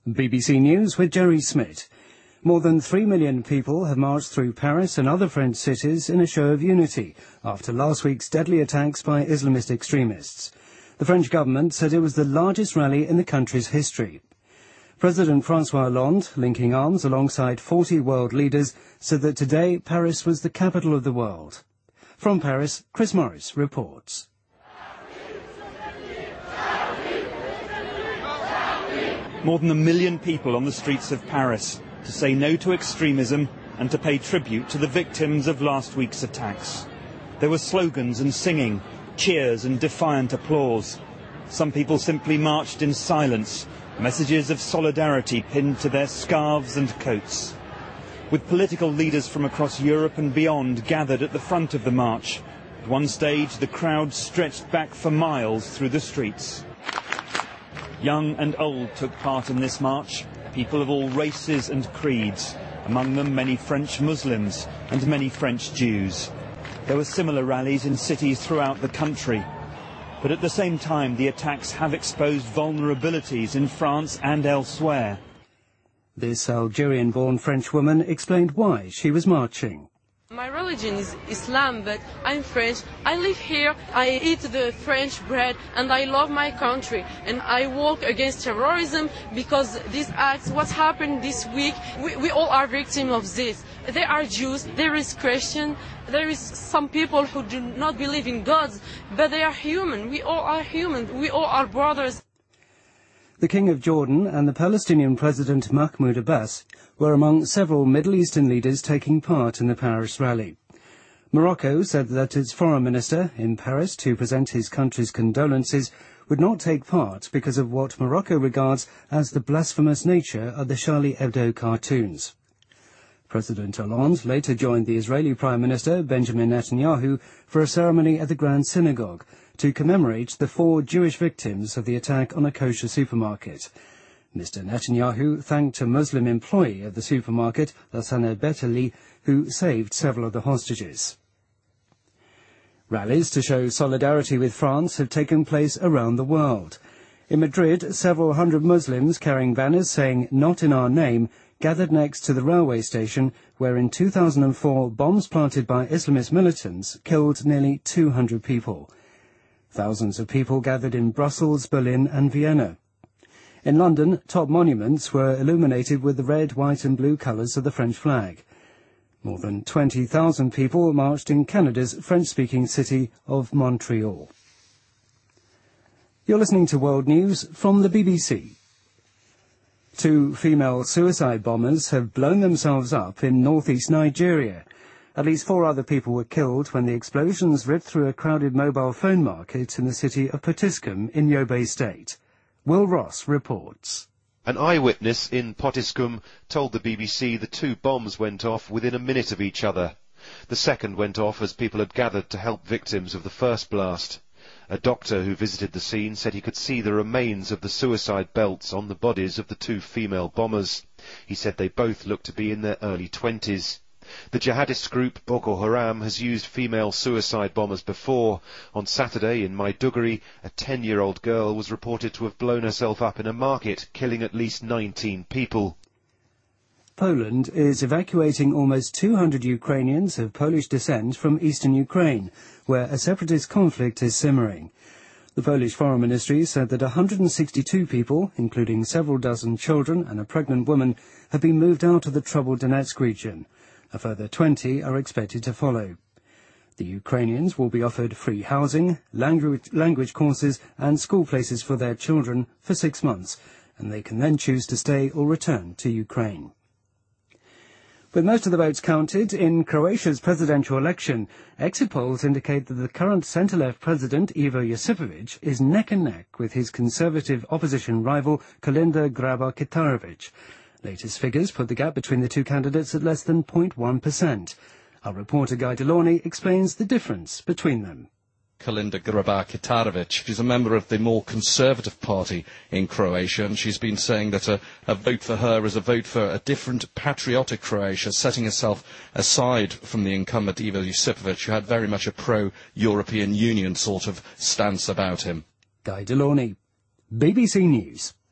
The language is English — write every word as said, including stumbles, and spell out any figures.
B B C News with Jerry Smith. More than three million people have marched through Paris and other French cities in a show of unity after last week's deadly attacks by Islamist extremists. The French government said it was the largest rally in the country's history. President François Hollande, linking arms alongside forty world leaders, said that today Paris was the capital of the world. From Paris, Chris Morris reports. More than a million people on the streets of Paris to say no to extremism and to pay tribute to the victims of last week's attacks. There were slogans and singing, cheers and defiant applause. Some people simply marched in silence, messages of solidarity pinned to their scarves and coats. With political leaders from across Europe and beyond gathered at the front of the march, at one stage the crowd stretched back for miles through the streets. Young and old took part in this march, people of all races and creeds, among them many French Muslims and many French Jews. There were similar rallies in cities throughout the country. But at the same time, the attacks have exposed vulnerabilities in France and elsewhere. This Algerian-born French woman explained why she was marching. My religion is Islam, but I'm French. I live here, I eat the French bread, and I love my country. And I walk against terrorism because these acts, what happened this week, we, we all are victims of this. There are Jews, there is Christian, there is some people who do not believe in gods, but they are human. We all are human. We all are brothers. The King of Jordan and the Palestinian President Mahmoud Abbas were among several Middle Eastern leaders taking part in the Paris rally. Morocco said that its foreign minister in Paris to present his country's condolences would not take part because of what Morocco regards as the blasphemous nature of the Charlie Hebdo cartoons. President Hollande later joined the Israeli Prime Minister Benjamin Netanyahu for a ceremony at the Grand Synagogue to commemorate the four Jewish victims of the attack on a kosher supermarket. Mister Netanyahu thanked a Muslim employee of the supermarket, Lassana Betali, who saved several of the hostages. Rallies to show solidarity with France have taken place around the world. In Madrid, several hundred Muslims carrying banners saying "Not in our name" gathered next to the railway station where in two thousand four bombs planted by Islamist militants killed nearly two hundred people. Thousands of people gathered in Brussels, Berlin and Vienna. In London, top monuments were illuminated with the red, white and blue colours of the French flag. More than twenty thousand people marched in Canada's French-speaking city of Montreal. You're listening to World News from the B B C. Two female suicide bombers have blown themselves up in northeast Nigeria. At least four other people were killed when the explosions ripped through a crowded mobile phone market in the city of Potiskum in Yobe State. Will Ross reports. An eyewitness in Potiskum told the B B C the two bombs went off within a minute of each other. The second went off as people had gathered to help victims of the first blast. A doctor who visited the scene said he could see the remains of the suicide belts on the bodies of the two female bombers. He said they both looked to be in their early twenties. The jihadist group Boko Haram has used female suicide bombers before. On Saturday in Maiduguri, a ten-year-old girl was reported to have blown herself up in a market, killing at least nineteen people. Poland is evacuating almost two hundred Ukrainians of Polish descent from eastern Ukraine, where a separatist conflict is simmering. The Polish Foreign Ministry said that one hundred sixty-two people, including several dozen children and a pregnant woman, have been moved out of the troubled Donetsk region. A further twenty are expected to follow. The Ukrainians will be offered free housing, language, language courses and school places for their children for six months, and they can then choose to stay or return to Ukraine. With most of the votes counted in Croatia's presidential election, exit polls indicate that the current centre-left president, Ivo Josipovic, is neck and neck with his conservative opposition rival, Kolinda Grabar-Kitarovic. Latest figures put the gap between the two candidates at less than zero point one percent. Our reporter Guy Delorney explains the difference between them. Kolinda Grabar-Kitarovic. She's a member of the more conservative party in Croatia, and she's been saying that a, a vote for her is a vote for a different, patriotic Croatia, setting herself aside from the incumbent Ivo Josipovic, who had very much a pro-European Union sort of stance about him. Guy Delorney, B B C News.